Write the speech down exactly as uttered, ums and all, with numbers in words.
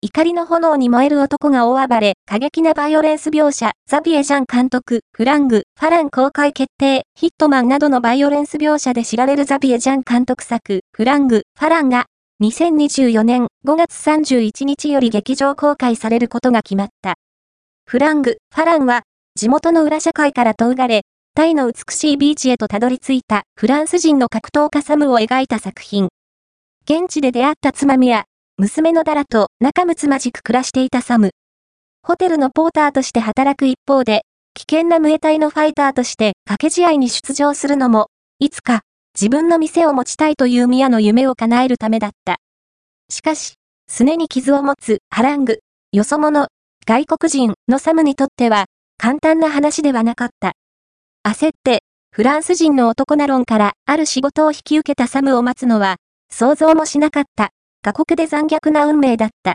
怒りの炎に燃える男が大暴れ、過激なバイオレンス描写、ザビエジャン監督、フラング、ファラン公開決定、ヒットマンなどのバイオレンス描写で知られるザビエジャン監督作、フラング、ファランが、にせんにじゅうよねんごがつさんじゅういちにちより劇場公開されることが決まった。フラング、ファランは、地元の裏社会から遠がれ、タイの美しいビーチへとたどり着いたフランス人の格闘家サムを描いた作品。現地で出会った妻ミア、娘のダラと仲睦まじく暮らしていたサム。ホテルのポーターとして働く一方で、危険なムエタイのファイターとして掛け試合に出場するのも、いつか自分の店を持ちたいというミアの夢を叶えるためだった。しかし、すねに傷を持つハラング、よそ者、外国人のサムにとっては簡単な話ではなかった。焦って、フランス人の男ナロンからある仕事を引き受けたサムを待つのは、想像もしなかった、過酷で残虐な運命だった。